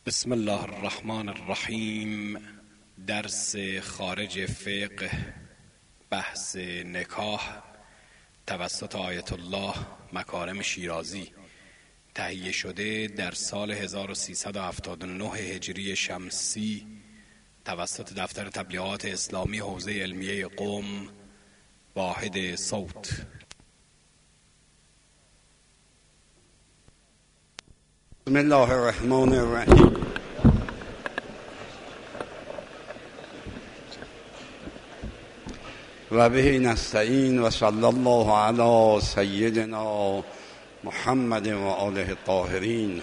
بسم الله الرحمن الرحیم. درس خارج فقه، بحث نکاح توسط آیت الله مکارم شیرازی، تهیه شده در سال 1379 هجری شمسی توسط دفتر تبلیغات اسلامی حوزه علمیه قم، واحد صوت. بسم الله الرحمن الرحیم. و به نستعین و صلی الله علی سیدنا محمد و آله الطاهرین.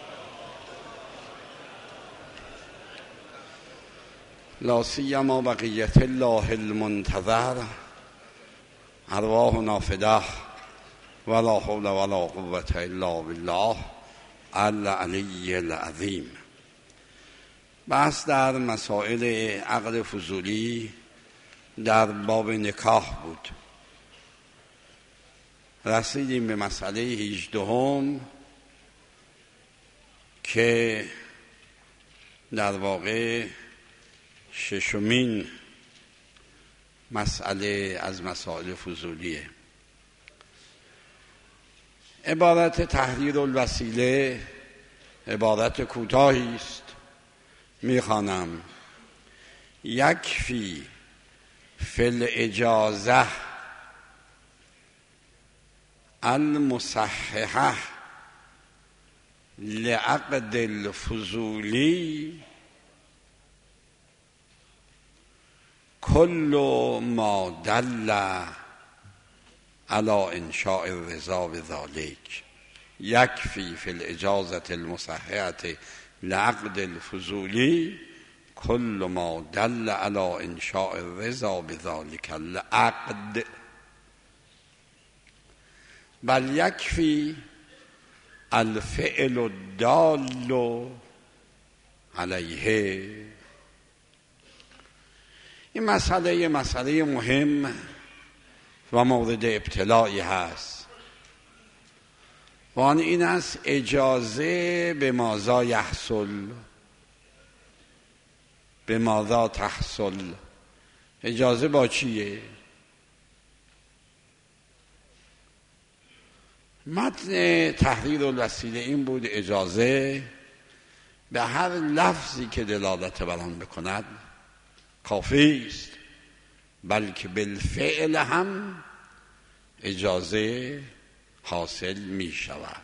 لا سیما بقیت الله المنتظر، ارواحنا فداه ولا حول ولا قوة الا بالله العلی العظیم. بحث در مسائل عقد فضولی در باب نکاح بود. رسیدیم به مسئله 18 که در واقع ششمین مسئله از مسائل فضولیه. عبارت تحریر الوسیله عبارت کوتاهی است، میخوانم: یکفی فی الاجازه المصححه لعقد الفضولی کل ما دل علی انشاء الرضا بذلك. یکفی فی الاجازه المصححه لعقد الفضولی کل ما دل علی انشاء الرضا بذلك العقد، بل یکفی الفعل الدال علیه. این مسئله مهم و مورد ابتلاعی هست و آن این است: اجازه به ماذا یحصل، به ماذا تحصل. اجازه با چیه؟ متن تحریر الوسیله این بود: اجازه به هر لفظی که دلالت بر آن بکند کافی است، بلکه بالفعل هم اجازه حاصل می شود.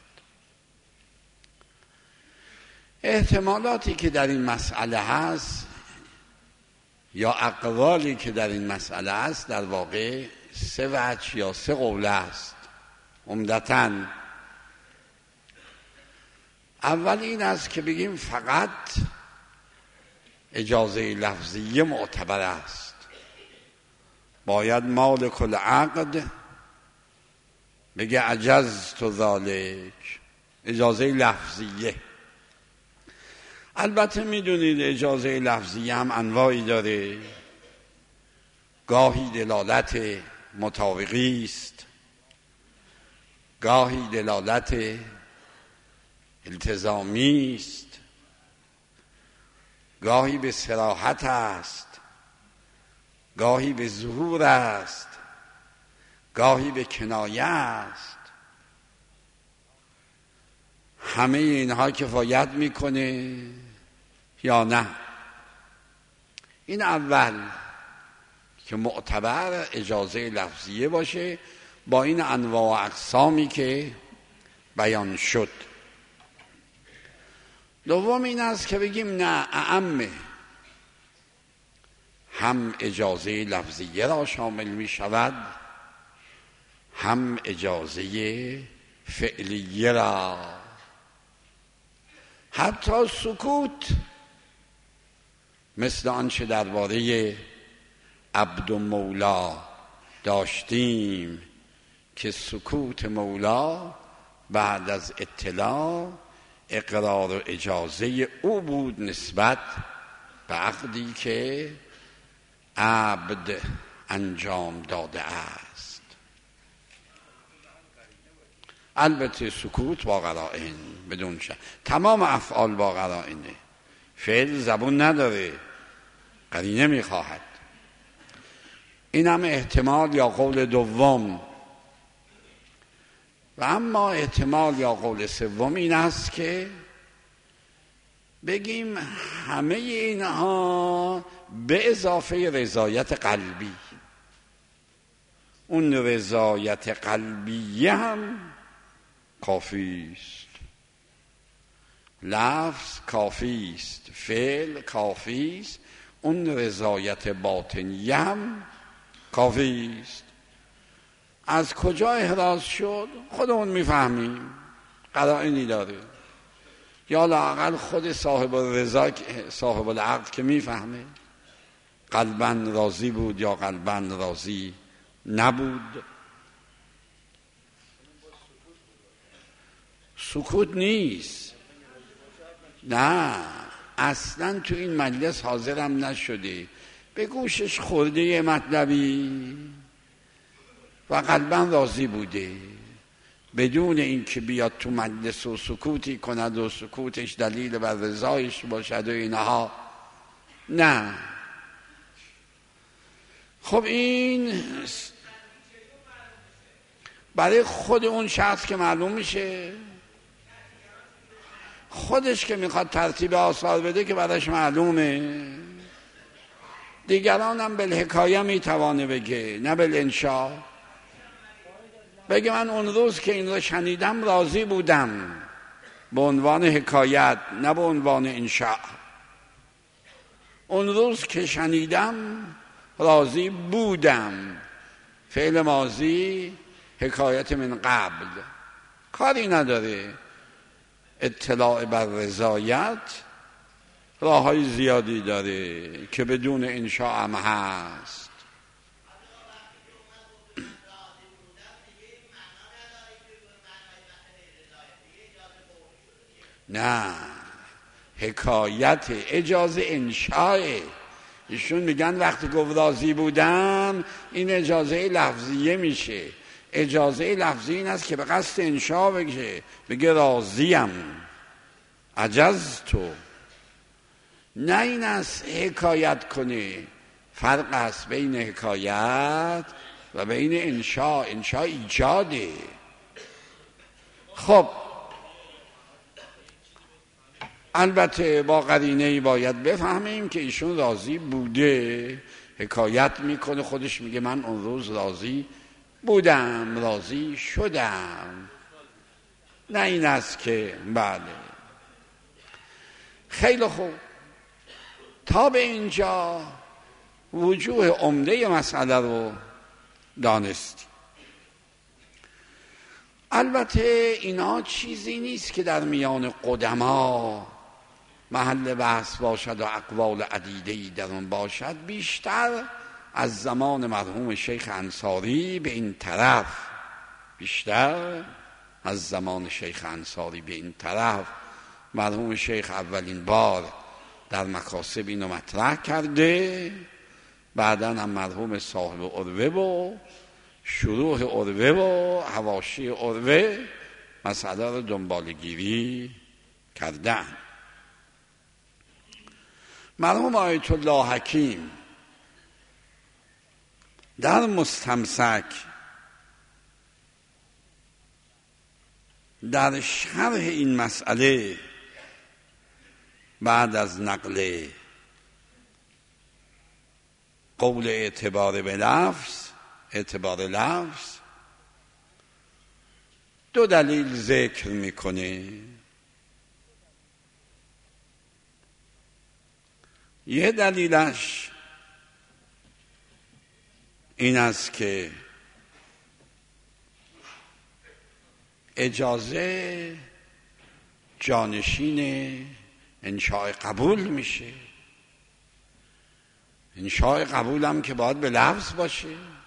احتمالاتی که در این مسئله هست یا اقوالی که در این مسئله هست در واقع 3 وجه یا 3 قول است. عمدتاً اول این است که بگیم فقط اجازه لفظیه معتبر است، باید مالک العقد بگه عجزت ذالک، اجازه لفظیه. البته میدونید اجازه لفظیه هم انواعی داره، گاهی دلالت مطابقی است، گاهی دلالت التزامی است، گاهی به صراحت است، گاهی به ظهور است، گاهی به کنایه است. همه اینها کفایت میکنه یا نه؟ این اول که معتبر اجازه لفظیه باشه با این انواع و اقسامی که بیان شد. دوم این است که بگیم نه، اعم، هم اجازه لفظیه را شامل می شود، هم اجازه فعلیه را. حتی سکوت، مثل آنچه درباره عبد و مولا داشتیم که سکوت مولا بعد از اطلاع اقرار و اجازه او بود نسبت به عقدی که عبد انجام داده است. البته سکوت با قرائن بدون شک، تمام افعال با قرائنه. فعل زبون نداره، قرینه میخواهد. این هم احتمال یا قول دوم. و اما احتمال یا قول سوم این است که بگیم همه اینها به اضافه رضایت قلبی، اون رضایت قلبی هم کافی است. لفظ کافی است، فعل کافی است، اون رضایت باطنی هم کافی است. از کجا احراز شد خودمون میفهمیم، قرائنی داره، یا لااقل خود صاحب الرضا صاحب العقل که میفهمه قلباً راضی بود یا قلباً راضی نبود. سکوت نیست، نه اصلا تو این مجلس حاضرم نشده، به گوشش خورده یه مطلبی و قلباً راضی بوده بدون اینکه بیاد تو مجلس و سکوتی کند و سکوتش دلیل بر رضایش باشد و اینها. نه. خب این برای خود اون شخص که معلوم میشه، خودش که میخواد ترتیب آثار بده که برایش معلومه. دیگران هم بالحکایه میتوانه بگه، نه بالانشاء. بگه من اون روز که این رو شنیدم راضی بودم، به عنوان حکایت نه به عنوان انشاء. اون روز که شنیدم راضی بودم، فعل ماضی حکایت من قبل، کاری نداره. اطلاع بر رضایت راه‌های زیادی داره که بدون انشاء هم هست. نه، حکایت اجازه انشاءه. ایشون میگن وقتی گفت راضی بودم این اجازه لفظیه میشه. اجازه لفظی این است که به قصد انشاء بگه راضیم، عجزتو. نه این است حکایت کنه. فرق است بین حکایت و بین انشاء. انشاء ایجاده. خب البته با قرینه‌ای باید بفهمیم که ایشون راضی بوده، حکایت میکنه، خودش میگه من اون روز راضی بودم، راضی شدم. نه این است که بله. خیلی خوب، تا به اینجا وجوه عمده مسئله رو دانستی. البته اینا چیزی نیست که در میان قدما محل بحث باشد و اقوال عدیده‌ای در اون باشد. بیشتر از زمان مرحوم شیخ انصاری به این طرف، مرحوم شیخ اولین بار در مکاسب اینو مطرح کرده، بعداً هم مرحوم صاحب عروه و شروح عروه و حواشی عروه مسئله رو دنبالگیری کردن. مرحوم آیت الله حکیم در مستمسک در شرح این مسئله بعد از نقل قول اعتبار لفظ دو دلیل ذکر میکنه. یه دلیلش این است که اجازه جانشین انشاء قبول میشه. انشاء قبول هم که باید به لفظ باشه،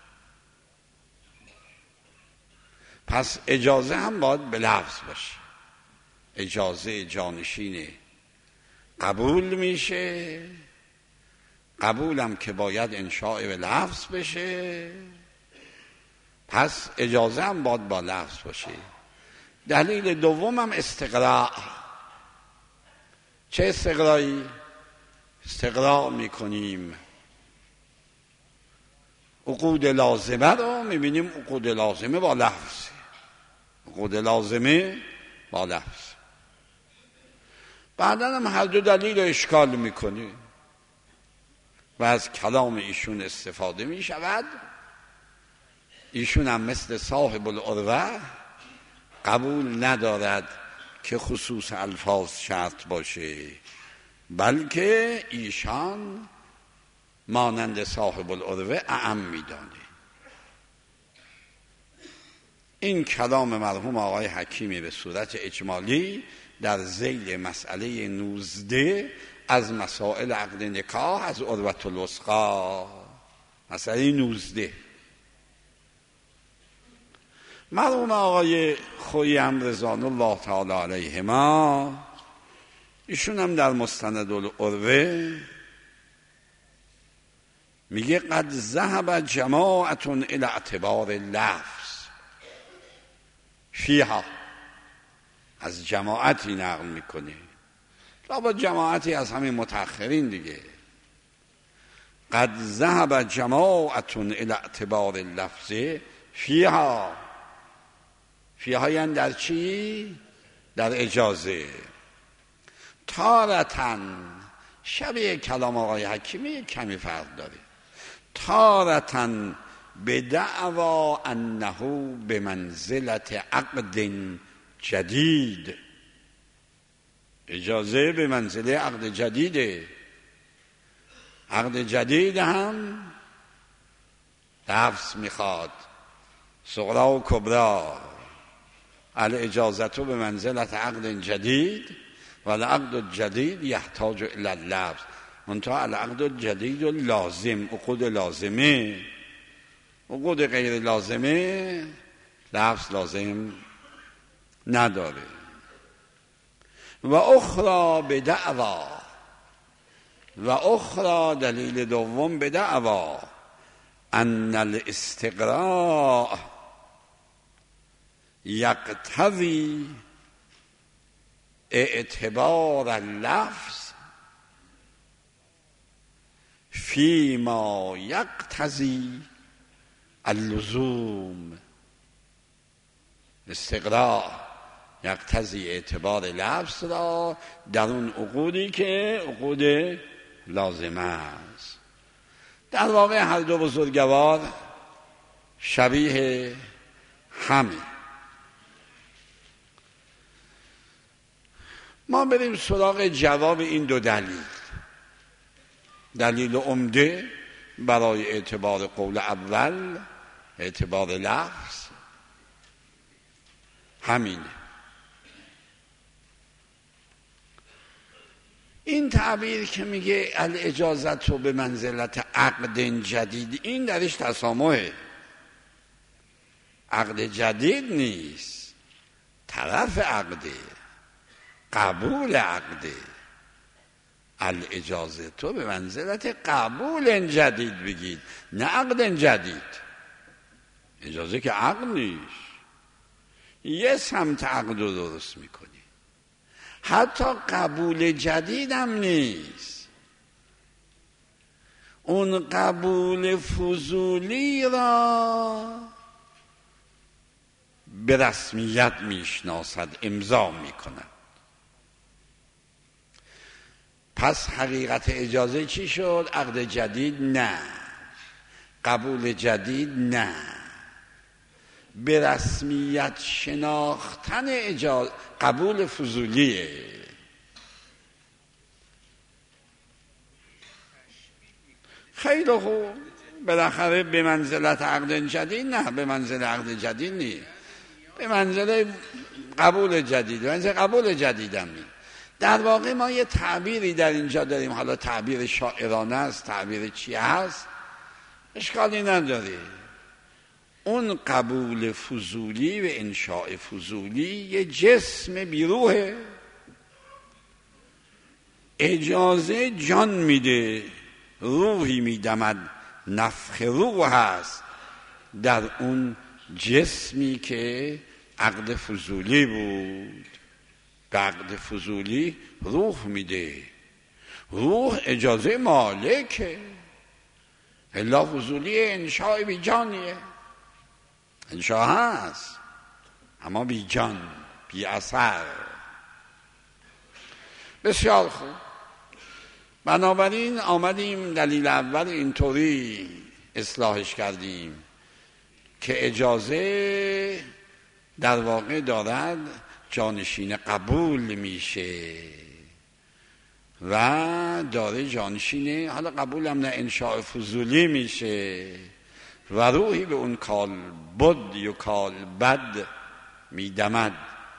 پس اجازه هم باید به لفظ باشه. اجازه جانشین قبول میشه، قبولم که باید انشاء به لفظ بشه، پس اجازه هم باید با لفظ باشه. دلیل دوم هم استقراء. چه استقرایی؟ استقراء میکنیم عقود لازمه رو، میبینیم عقود لازمه با لفظ، عقود لازمه با لفظ. بعدا هم هر دو دلیل رو اشکال میکنیم و از کلام ایشون استفاده میشود. ایشون هم مثل صاحب العروه قبول ندارد که خصوص الفاظ شرط باشه، بلکه ایشان مانند صاحب العروه اعم میدانه. این کلام مرحوم آقای حکیمی به صورت اجمالی در ذیل مسئله 19 از مسائل عقد نکاح از عروة الوثقی، مسئله 19. مرحوم آقای خویی هم رضوان الله تعالی علیهما، ایشون هم در مستند العروه میگه قد ذهب جماعت الى اعتبار اللفظ فیها، از جماعتی نقل میکنه، با جماعتی از همین متأخرین دیگه. قد ذهب جماعت الى اعتبار اللفظ فیها، فیها یعنی در چی؟ در اجازه. تارتن، شبیه کلام آقای حکیمی کمی فرق داره. تارتن بدعوا انه به منزلت عقد جدید، اجازه به منزله عقد جدیده. عقد جدید هم لفظ میخواد، صغرا و کبرا. الاجازت به منزلت عقد جدید و العقد الجدید یحتاج الی اللفظ. منتها العقد الجدید لازم، عقود لازمه، عقود غیر لازمه لفظ لازم نداره. و اخرى بدعوا، و اخرى دلیل دوم بدعوا ان الاستقراء یقتضی اعتبار اللفظ فیما یقتضی اللزوم. استقراء یقتضی اعتبار لفظ را در اون عقودی که عقود لازمه است. در واقع هر دو بزرگوار شبیه همه. ما بریم سراغ جواب این دو دلیل. دلیل عمده برای اعتبار قول اول، اعتبار لفظ، همینه. این تعبیر که میگه الاجازت رو به منزلت عقد جدید، این درش تسامحه. عقد جدید نیست، طرف عقده، قبول عقده. الاجازت رو به منزلت قبول جدید بگید، نه عقد جدید. اجازه که عقد نیست، یه سمت عقد رو درست میکنی. حتی قبول جدید هم نیست، اون قبول فضولی را به رسمیت میشناسد، امضا میکند. پس حقیقت اجازه چی شد؟ عقد جدید نه، قبول جدید نه، به رسمیت شناختن اجازه، قبول فضولیه. خیلی خوب، بالاخره به منزلت عقد جدید نه، به منزله عقد جدید نیست، به منزله قبول جدید، به منزله قبول جدید هم نیست. در واقع ما یه تعبیری در اینجا داریم، حالا تعبیر شاعرانه است، تعبیر چی هست اشکالی نداره. اون قبول فضولی و انشاء فضولی یه جسم بیروحه، اجازه جان میده، روحی میدمد، نفخ روح هست در اون جسمی که عقد فضولی بود. به عقد فضولی روح میده، روح اجازه مالکه، الا فضولی انشاء بی جانیه. انشاء هست اما بی جان، بی اثر. بسیار خوب. بنابراین آمدیم دلیل اول اینطوری اصلاحش کردیم که اجازه در واقع دارد جانشین قبول میشه و داره جانشین، حالا قبول هم نه، انشاء فضولی میشه و روحی به اون کال بد یا کال بد میدمد.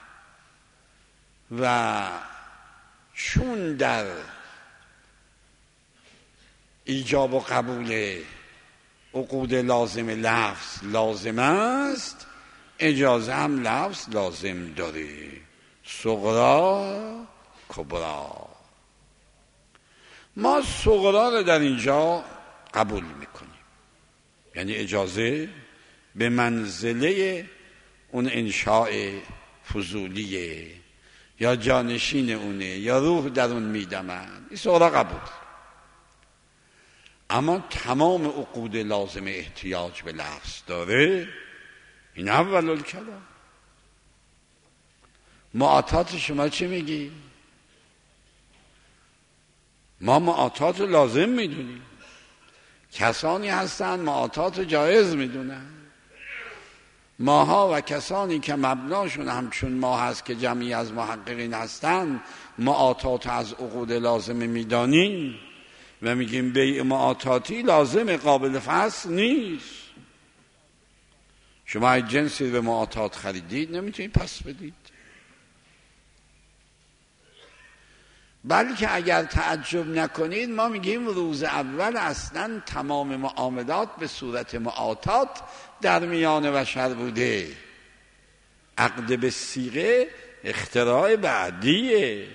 و چون در ایجاب و قبول عقود لازم لفظ لازم است، اجازه هم لفظ لازم داره، صغرا کبرا. ما صغرا رو در اینجا قبول میکنیم، یعنی اجازه به منزله اون انشاء فضولیه یا جانشین اونه یا روح در اون میدمد، این صغرا قبول. اما تمام عقود لازم احتیاج به لفظ داره، این اول الکلام. معاطات شما چه میگی؟ ما معاطات لازم میدونیم، کسانی هستن معاطات جایز میدونن. ماها و کسانی که مبناشون همچون ما هست که جمعی از محققین هستن، معاطات از عقود لازم میدانیم و میگیم بیع معاطاتی لازم، قابل فصل نیست. شما جنسی به معاطات خریدید نمیتونید پس بدید. بلکه اگر تعجب نکنید ما میگیم روز اول اصلا تمام معاملات به صورت معاطات در میان بشر بوده. عقد به صیغه اختراع بعدیه.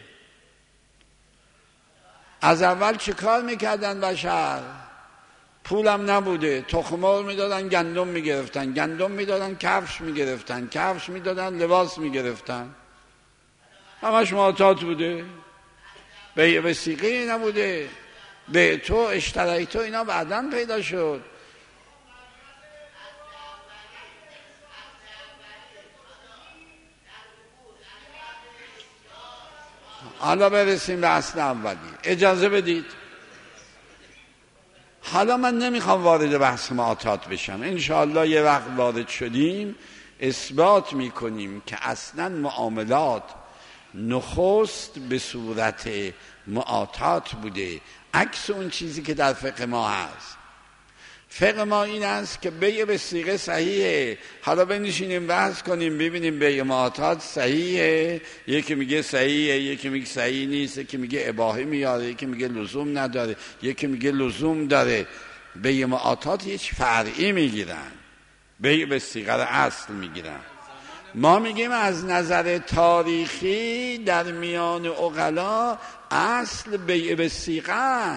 از اول چه کار میکردن بشر؟ پولم نبوده، تخم‌مرغ میدادن، گندم میگرفتن، گندم میدادن، کفش میگرفتن، کفش میدادن، لباس میگرفتن. همش معاطات بوده، بیع به صیغه نبوده. به تو اشترای تو اینا بعداً پیدا شد. حالا برسیم به اصل اولی. اجازه بدید، حالا من نمیخوام وارد بحث معاطات بشم، انشاءالله یه وقت وارد شدیم اثبات میکنیم که اصلا معاملات نخست به صورت معاطات بوده، عکس اون چیزی که در فقه ما هست. فقه ما این است که بیع به صیغه صحیحه. حالا بنشینیم بحث کنیم ببینیم بیع معاطات صحیحه، یکی میگه صحیحه، یکی میگه صحیح نیست، یکی میگه اباحه میاره، یکی میگه لزوم نداره، یکی میگه لزوم داره. بیع معاطات هیچ فرعی میگیرن، بیع به صیغه اصل میگیرن. ما میگیم از نظر تاریخی در میان عقلا اصل بیع به صیغه،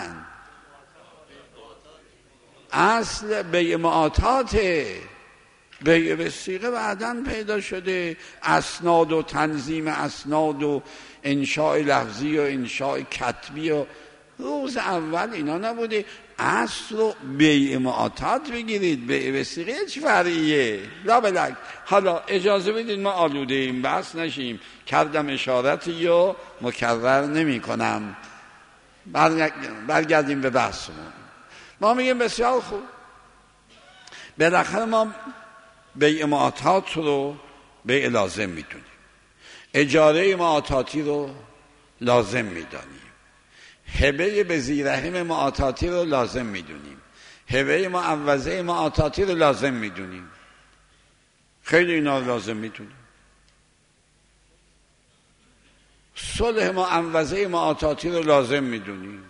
اصل بیع معاطاته. بیع به صیغه بعداً پیدا شده، اسناد و تنظیم اسناد و انشاء لفظی و انشاء کتبی و روز اول اینا نبوده. اصل رو بیع معاطات بگیرید، بیع به صیغه چه فرعیه؟ لا بلک. حالا اجازه بدید ما آلوده این بحث نشیم، کردم اشارتی و مکرر نمی کنم. برگردیم به بحثمون. ما میگیم بسیار خوب، بالاخره ما بیع معاطات رو بیع لازم میدونیم، اجاره معاطاتی رو لازم میدانیم، هبه به ذی‌رحم معاطاتی رو لازم میدونیم، هبه معوضه معاطاتی رو لازم میدونیم. خیلی اینا رو لازم میدونیم. صلح معوضه معاطاتی رو لازم میدونیم.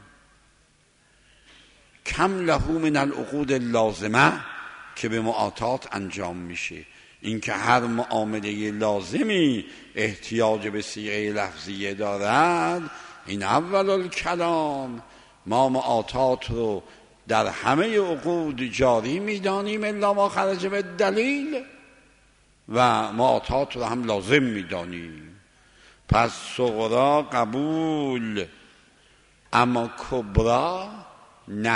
کم له من العقود اللازمه که به معاطات انجام میشه. اینکه هر معامله لازمی احتیاج به صیغه لفظیه دارد، این اول الکلام. ما معاطات رو در همه عقود جاری میدانیم الا ما خرج به دلیل، و معاطات رو هم لازم میدانیم. پس صغرا قبول، اما کبرا نه.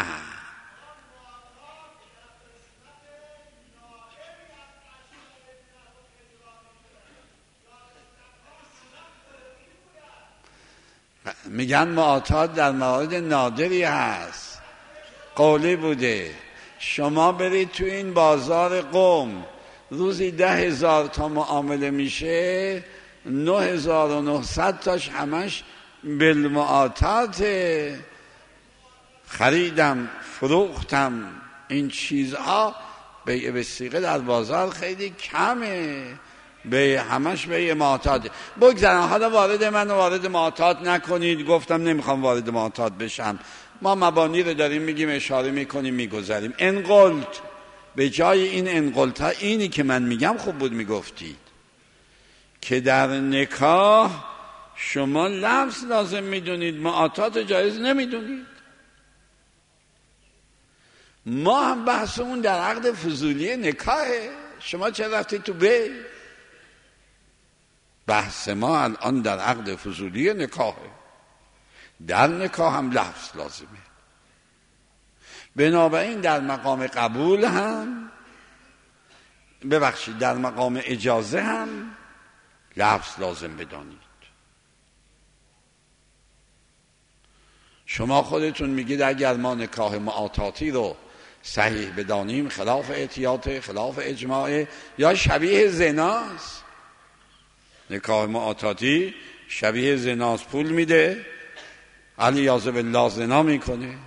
میگن معاطات در موارد نادری هست، قولی بوده. شما برید تو این بازار قم، روزی 10,000 تا معامله میشه، 9,900 تاش همش بالمعاطات، خریدم فروختم. این چیزها بیع وثیقه در بازار خیلی کمه، همش به معاطات. بگذارن حالا وارد معاطات نکنید. گفتم نمیخوام وارد معاطات بشم، ما مبانی رو داریم میگیم، اشاره میکنیم، میگذاریم. انقلت، به جای این انقلت ها اینی که من میگم خوب بود میگفتید که در نکاح شما لفظ لازم میدونید، معاطات جایز نمیدونید. ما هم بحثمون در عقد فضولی نکاحه، شما چه رفتید تو بی؟ بحث ما الان در عقد فضولی نکاحه. در نکاح هم لفظ لازمه. بنابراین در مقام قبول هم، در مقام اجازه هم لفظ لازم بدانید. شما خودتون میگید اگر ما نکاح معاطاتی رو صحیح بدانیم، خلاف احتیاط، خلاف اجماع، یا شبیه زناست. نکاح معاطاتی شبیه زناست، پول میده، علیاذ بالله زنا میکنه،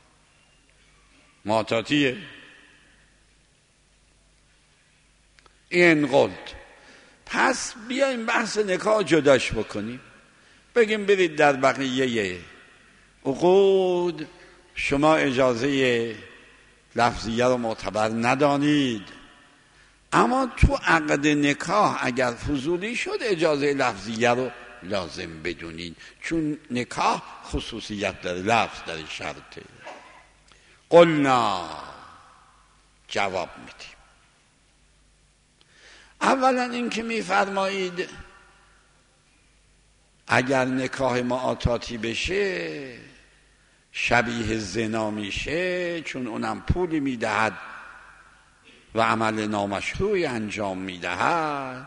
معاطاتیه. این قلت. پس بیایم بحث نکاح جداش بکنیم، بگیم برید در بقیه عقود شما اجازه لفظیه رو معتبر ندانید، اما تو عقد نکاح اگر فضولی شد اجازه لفظیه رو لازم بدونید، چون نکاح خصوصیت داره، لفظ داره، شرطه. قلنا، جواب میدیم. اولا این که میفرمایید اگر نکاح معاطاتی بشه شبیه زنا میشه، چون اونم پولی میدهد و عمل نامشروعی انجام میدهد،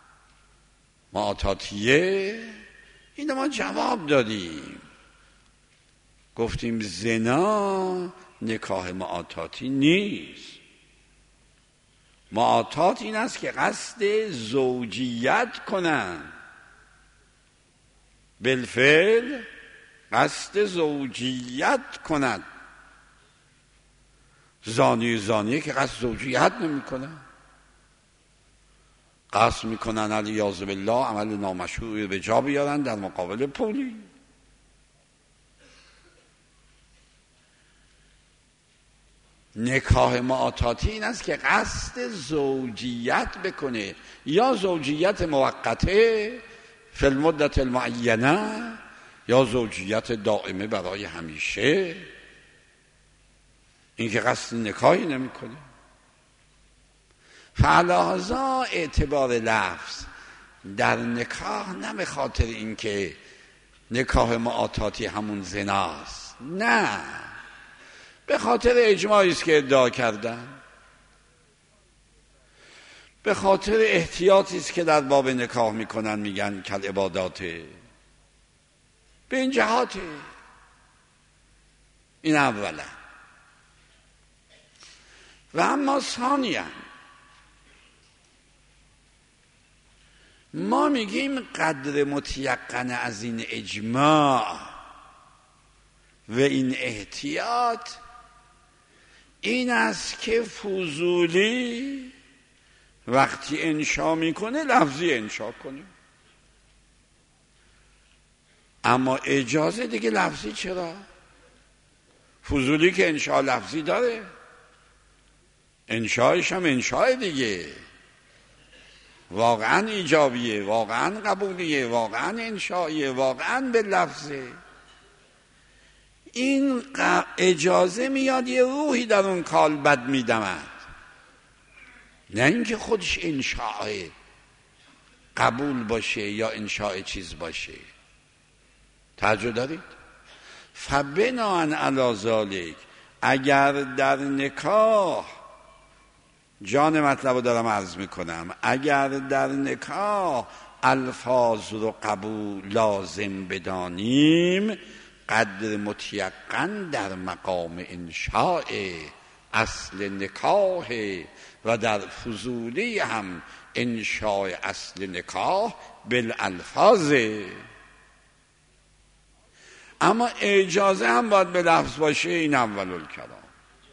معاطاتیه. این ما جواب دادیم، گفتیم زنا نکاح معاطاتی نیست. معاطات این است که قصد زوجیت کنن، بالفعل قصد زوجیت کند. زانیه که قصد زوجیت نمی کنن، قصد میکنن علیاذ بالله عمل نامشروعی به جا بیارن در مقابل پولی. نکاح معاطاتی این است که قصد زوجیت بکنه، یا زوجیت موقته فی المدت المعینه، یا زوجیت دائمه برای همیشه. این که قصد نکاحی نمیکنه. فعلازا اعتبار لفظ در نکاح نه به خاطر اینکه نکاح معاطاتی همون زناست، نه، به خاطر اجماعی است که ادعا کردن، به خاطر احتیاطی است که در باب نکاح میکنن، میگن کل عباداته، به این جهاته. این اولا. و اما ثانیاً ما میگیم قدر متیقن از این اجماع و این احتیاط این است که فضولی وقتی انشا میکنه لفظی انشا کنه، اما اجازه دیگه لفظی چرا؟ فضولی که انشا لفظی داره، انشایش هم انشای دیگه، واقعا ایجابیه، واقعا قبولیه، واقعا انشاییه، واقعا به لفظه. این اجازه میاد یه روحی در اون کالبد میدمد، نه اینکه خودش انشاء قبول باشه یا انشاء چیز باشه. توجه دارید؟ فبناء علی ذالک، اگر در نکاح، جان مطلب رو دارم عرض میکنم، اگر در نکاح الفاظ رو قبول لازم بدانیم، قدر متیقن در مقام انشاء اصل نکاح و در فضولی هم انشاء اصل نکاح بالالفاظ. اما اجازه هم باید به لفظ باشه، این اول الکلام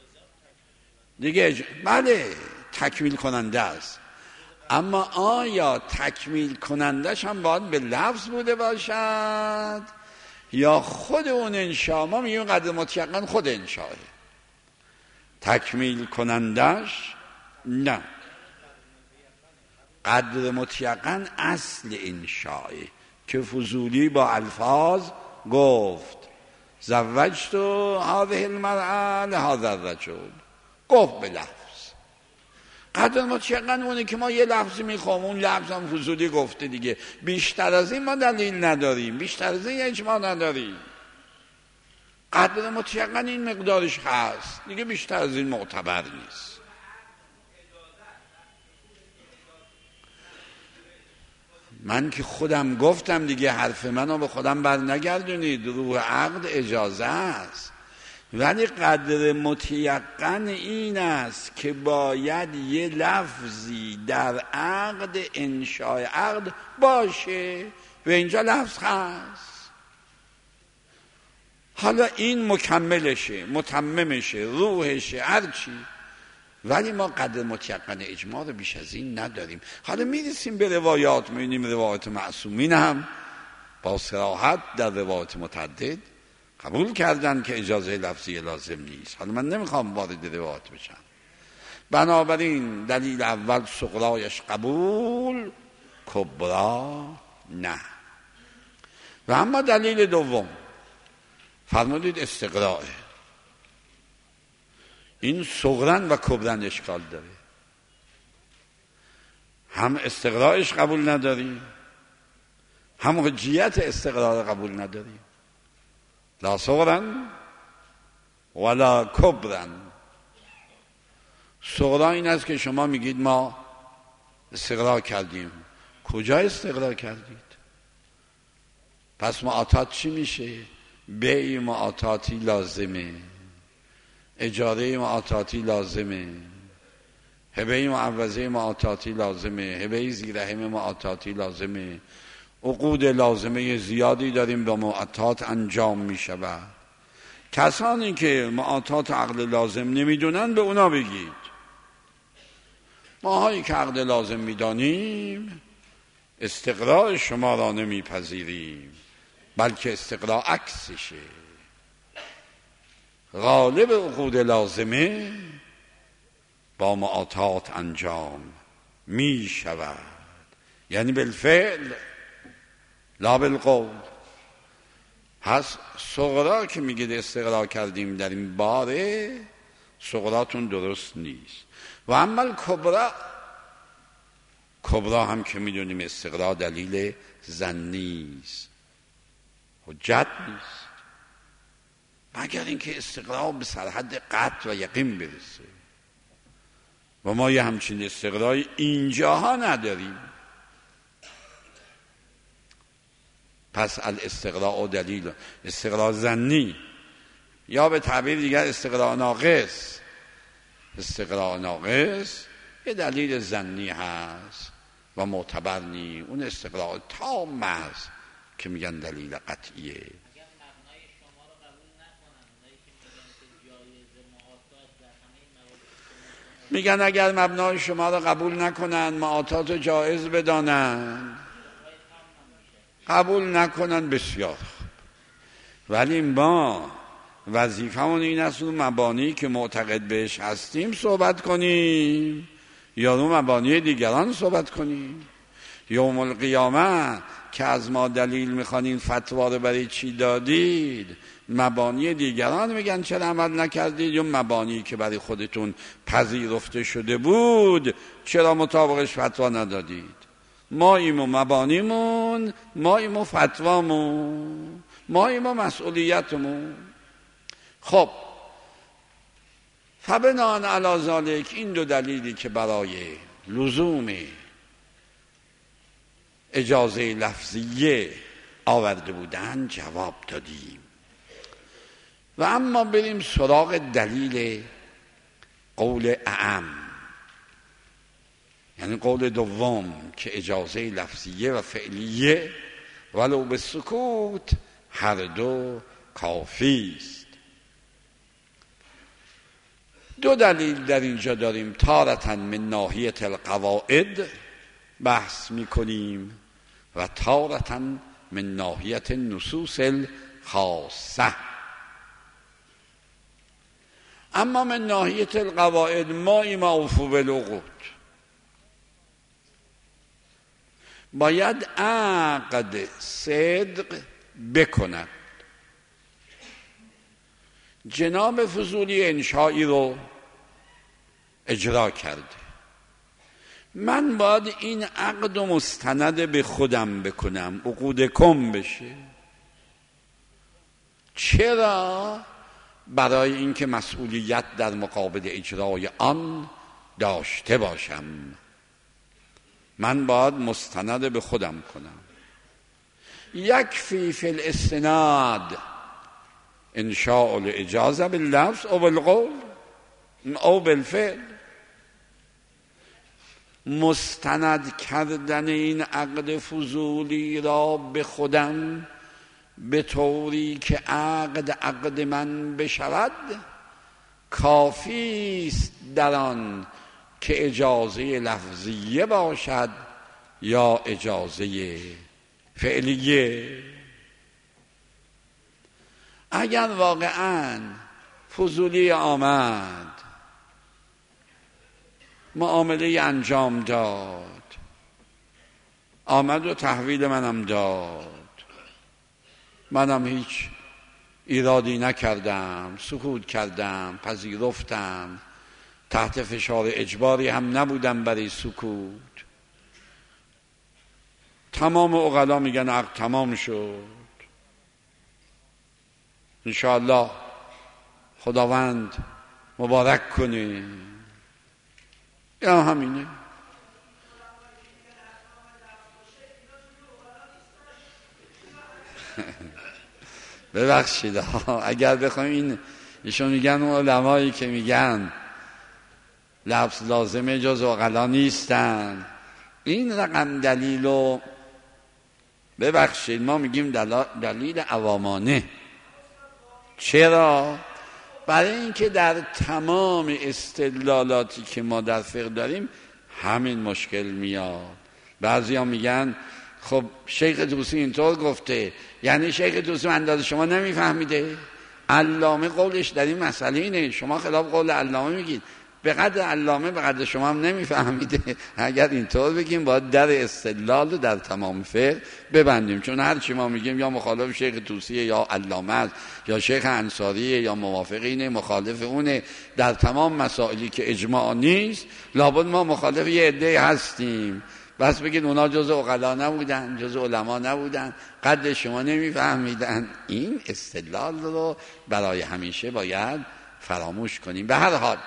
دیگه. بله تکمیل کننده است، اما آیا تکمیل کنندش هم باید به لفظ بوده باشد یا خود اون انشاء؟ ما میگیم قدر متیقن خود انشاءه، تکمیل کنندش نه. قدر متیقن اصل انشاءه که فضولی با الفاظ گفت زوجت هذه المرأة لهذا الرجل، گفت به لفظ. قدر متیقن اونه که ما یه لفظی میخوام، اون لفظ هم فضولی گفته دیگه، بیشتر از این ما دلیل نداریم، بیشتر از این اجماع نداریم. قدر متیقن این مقدارش هست دیگه، بیشتر از این معتبر نیست. من که خودم گفتم دیگه، حرف منو به خودم بر نگردونید، روح عقد اجازه است، ولی قدر متیقن این است که باید یه لفظی در عقد انشاء عقد باشه و اینجا لفظ هست. حالا این مکملشه، متممشه، روحشه، هرچی، ولی ما قدر متیقن اجماع رو بیش از این نداریم. حالا میرسیم به روایات، میبینیم روایات معصومین هم با صراحت در روایات متعدد قبول کردن که اجازه لفظی لازم نیست. حالا من نمیخوام وارد روایات بشم. بنابراین دلیل اول صغرایش قبول، کبرا نه. و اما دلیل دوم فرمودید استقراء. این صغرن و کبرن اشکال داره، هم استقراءش قبول نداریم، هم حجیت استقراء قبول نداریم. لا صغرن ولا کبرن. صغرا این است که شما میگید ما استقراء کردیم. کجا استقراء کردید؟ پس معاطات چی میشه؟ بیع معاطاتی لازمه، اجاره معاطاتی لازمه، هبه معوضه معاطاتی لازمه، هبه زیرهم معاطاتی لازمه، عقود لازمه زیادی داریم با معاطات انجام می شود. کسانی که معاطات عقد لازم نمیدونن به اونا بگید. ماهایی که عقد لازم میدانیم استقراء شما را نمیپذیریم، بلکه استقراء عکسشه. غالب عقود لازمه با معاطات انجام می شود، یعنی بالفعل لا بالقول. پس صغرا که میگید استقراء کردیم در این باره، صغراتون درست نیست. و اما کبرا، کبرا هم که میدونیم استقراء دلیل ظنی است، حجت نیست، مگر اینکه استقراء به سرحد قطع و یقین برسه. و ما یه همچین استقراء اینجاها نداریم. پس الاستقراء دلیل استقراء ظنی، یا به تعبیر دیگر استقراء ناقص. استقراء ناقص یه دلیل ظنی هست و معتبر نی. اون استقراء تام است که میگن دلیل قطعیه. میگن اگر مبنای شما را قبول نکنن، معاطات جایز بدانن، قبول نکنن، بسیار. ولی ما وظیفمون این است رو مبانی که معتقد بهش هستیم صحبت کنیم یا رو مبانی دیگران صحبت کنیم. یوم القیامه که از ما دلیل میخوانین فتوا رو برای چی دادید، مبانی دیگران میگن چرا عمل نکردید، یا مبانی که برای خودتون پذیرفته شده بود چرا مطابقش فتوا ندادید. ما ایمو مبانیمون، ما ایمو فتوامون. ما مسئولیتمون. خب فبناء علی ذالک، این دو دلیلی که برای لزوم اجازه لفظیه آورده بودن جواب دادیم. و اما بریم سراغ دلیل قول اعم، یعنی قول دوم که اجازه لفظیه و فعلیه ولو به سکوت هر دو کافی است. دو دلیل در اینجا داریم. تارة من ناحیه القواعد بحث میکنیم و تارة من ناحیه النصوص الخاصه. اما من ناحیه القواعد ما اوفو بالعقود، باید عقد صدق بکند. جناب فضولی انشایی رو اجرا کرده، من باید این عقد و مستند به خودم بکنم، عقود کم بشه. چرا؟ برای اینکه مسئولیت در مقابل اجرای آن داشته باشم. من باید مستند به خودم کنم. یکفی فی الاستناد انشاء الاجازه باللفظ او بالقول او بالفعل. مستند کردن این عقد فضولی را به خودم به طوری که عقد من بشود کافی است در آن که اجازه لفظیه باشد یا اجازه فعلیه. اگر واقعا فضولی آمد معامله انجام داد، آمد و تحویل منم داد، منم هیچ ایرادی نکردم، سکوت کردم، پذیرفتم، تحت فشار اجباری هم نبودم برای سکوت، تمام عقلا میگن عقد تمام شد، انشاءالله خداوند مبارک کنه، یا همینه. ببخشید اگر بخوایم ایشون میگن اون علمایی که میگن لفظ لازمه جز عقلا نیستن، این رقم دلیلو ببخشید ما میگیم دلیل عوامانه. چرا؟ برای اینکه در تمام استدلالاتی که ما در فقه داریم همین مشکل میاد. بعضی ها میگن خب شیخ طوسی اینطور گفته، یعنی شیخ طوسی انداز شما نمیفهمیده؟ علامه قولش در این مسئله اینه، شما خلاف قول علامه میگید، به قدر علامه به قدر شما هم نمیفهمیده. اگر اینطور بگیم باید در استدلال در تمام فقه ببندیم، چون هر چی ما میگیم یا مخالف شیخ طوسیه یا علامه است یا شیخ انصاریه یا موافق اینه مخالف اونه. در تمام مسائلی که اجماع نیست لابد ما مخالف یه عده هستیم، بس بگید اونا جز عقلا نبودن، جز علما نبودن، قدر شما نمیفهمیدن. این استدلال رو برای همیشه باید فراموش کنیم. به هر حال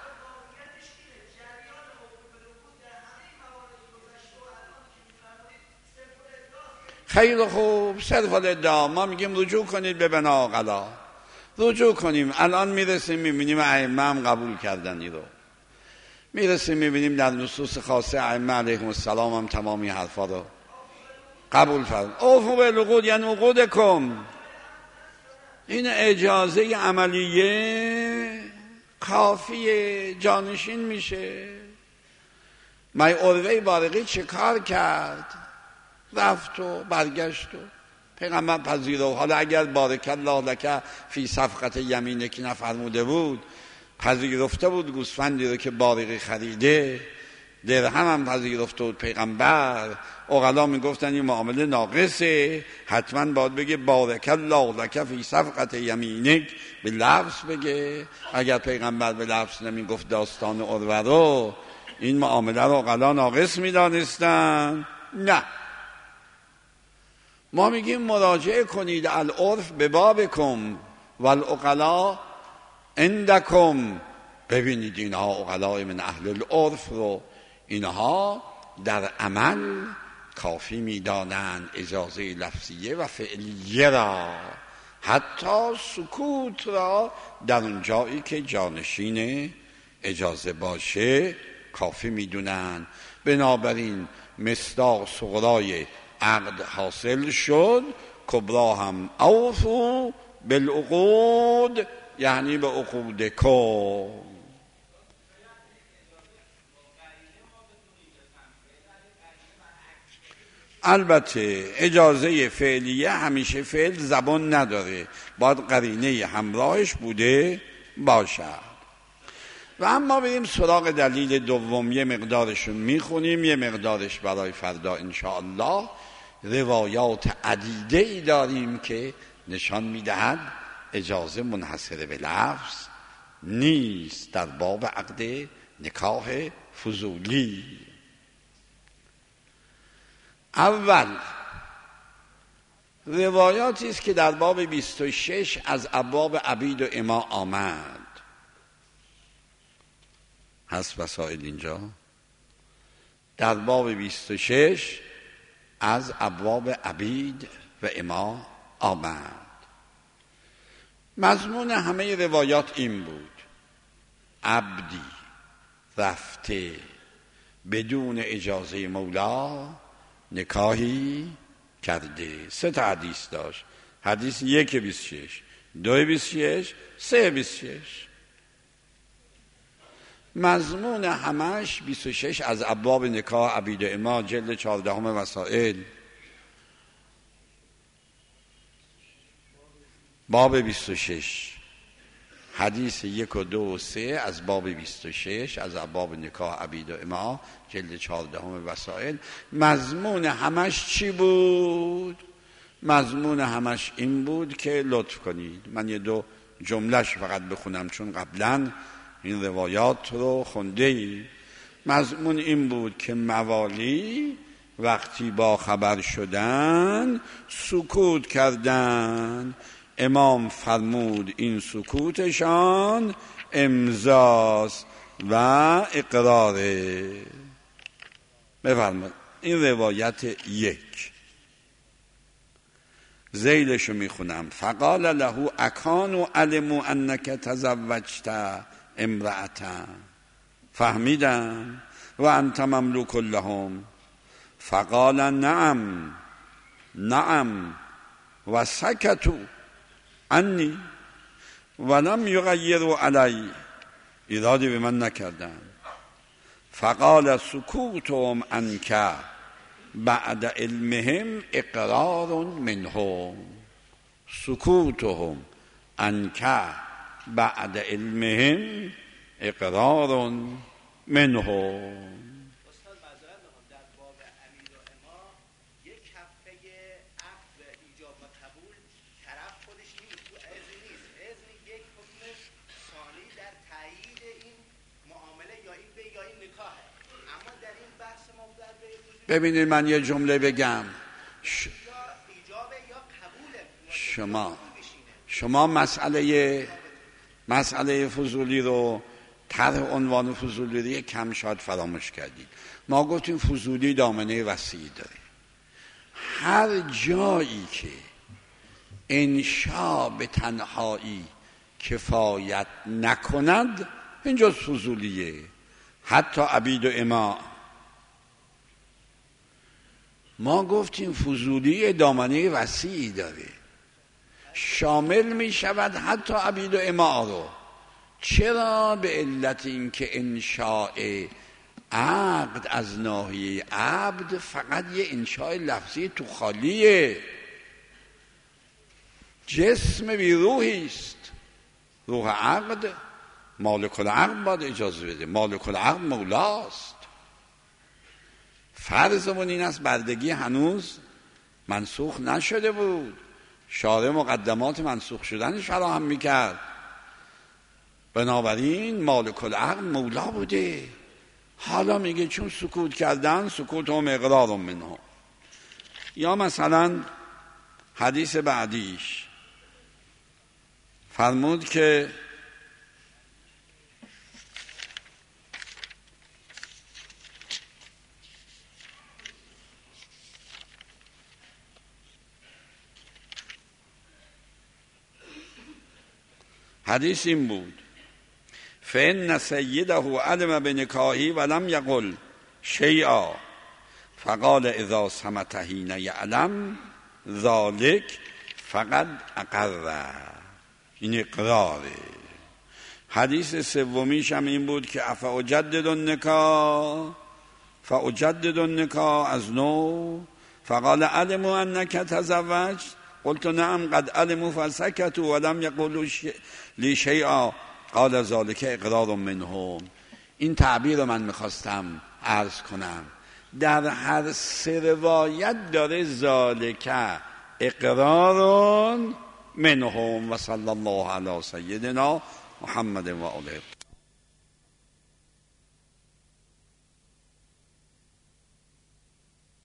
خیلی خوب، صرف الادعا. ما میگیم رجوع کنید به بنا عقلا، رجوع کنیم. الان میرسیم میبینیم ائمه هم قبول کردن این رو، میرسیم میبینیم در نصوص خاصه ائمه علیهم السلام هم تمامی حرفا رو قبول فرمودن. اوفوا بالعقود یعنی عقودکم. این اجازه عملیه کافیه، جانشین میشه. مای عروه بارقی چه کار کرد؟ رفت و برگشت و پیغمبر پذیرفت. حالا اگر بارک الله لک فی صفقت یمینه که نفرموده بود، پذیرفته بود گوسفندی رو که بارقی خریده، درهم هم پذیرفته بود پیغمبر، عقلا میگفتن این معامله ناقصه، حتما باید بگه بارک الله لک فی صفقت یمینک، به لفظ بگه. اگر پیغمبر به لفظ نمیگفت داستان عروه رو، این معامله رو عقلا ناقص میدانستن. نه، ما میگیم مراجعه کنید العرف به بابکم والعقلاء عندکم. ببینید اینها عقلاء من اهل العرف رو اینها در عمل کافی میدانند اجازه لفظیه و فعلیه را، حتی سکوت را در اون جایی که جانشین اجازه باشه کافی میدونن. بنابراین مصداق صغرای عقد حاصل شد، کبرا هم اوفو بالعقود، یعنی به عقود کن. البته اجازه فعلیه همیشه فعل زبان نداره، باید قرینه همراهش بوده باشد. و اما بریم سراغ دلیل دوم، یه مقدارش رو میخونیم، یه مقدارش برای فردا انشاءالله. روایات عدیده‌ای داریم که نشان میدهد اجازه منحصر به لفظ نیست در باب عقد نکاح فضولی. اول روایاتی است که در باب 26 از ابواب عبید و اما آمد. هست وسائل اینجا؟ در باب 26 از ابواب عبید و اما آمد. مضمون همه روایات این بود: عبدی رفته بدون اجازه مولا نکاحی کرده. 3 تا حدیث داشت. حدیث 1 26، 2 26، 3 26. مضمون همش 26 از ابواب نکاح عبید و اما، جلد 14 وسائل، باب 26 حدیث 1 و 2 و 3 از باب 26 از ابواب نکاح عبید و اما، جلد 14 وسائل. مضمون همش چی بود؟ مضمون همش این بود که لطف کنید من یه 2 جملهش فقط بخونم، چون قبلا این روایات رو خونده ای. مضمون این بود که موالی وقتی با خبر شدن سکوت کردن. امام فرمود این سکوتشان امضاست و اقراره. بفرمایید این روایت 1. ذیلشو میخونم: فقال له اکانوا علموا انک تزوجت امرأة، فهمیدن و انت مملوک لهم؟ فقال نعم نعم و سکتوا عنی ولم یغیروا علی، ایرادی به من نکردن. فقال سکوتهم عنک بعد علمهم اقرار منهم، سکوتهم عنک بعد علمهم اقرار منهم. استاد معذرت میخوام، در باب امیر و اما یک کفه عقد و ایجاب و قبول طرف خودش نیست، تو اذن نیست. اذن یک حکم ثانی در تایید این معامله یا این یا این نکاحه. اما در این بحث ما در ببینید من یه جمله بگم. ایجاب یا قبول شما مسئله فضولی رو، طرح عنوان فضولی رو یک کم شاید فراموش کردید. ما گفتیم فضولی دامنه وسیعی داره. هر جایی که انشا به تنهایی کفایت نکند اینجا فضولیه. حتی عبید و اما ما گفتیم فضولی دامنه وسیعی داره، شامل می شود حتی عبید و اما رو. چرا؟ به علت اینکه انشاء عقد از ناحیه عبد فقط یه انشاء لفظی تو خالیه، جسم بی روحی است. روح عقد مالک العقد باید اجازه بده، مالک العقد مولاست. فرضمون این است بردگی هنوز منسوخ نشده بود، شارع مقدمات منسوخ شدنش فراهم میکرد، بنابراین مالک العقد مولا بوده. حالا میگه چون سکوت کردن سکوت هم اقرار منهم. یا مثلا حدیث بعدیش فرمود که حدیث این بود فإن سیده علم بنکاحی ولم یقل شیئا فقال اذا صمت حین یعلم ذلک فقد اقر. این اقراره. حدیث سومیش هم این بود که فاجدد النکاح از نو فقال علموا انک تزوج قلت نعم قد علموا فسکتوا ولم یقولوا لی شیئا قال ذلک اقرار منهم. این تعبیر رو من میخواستم عرض کنم. در هر سه روایت داره ذالک اقرار منهم. و صلی الله علی سیدنا محمد و آله.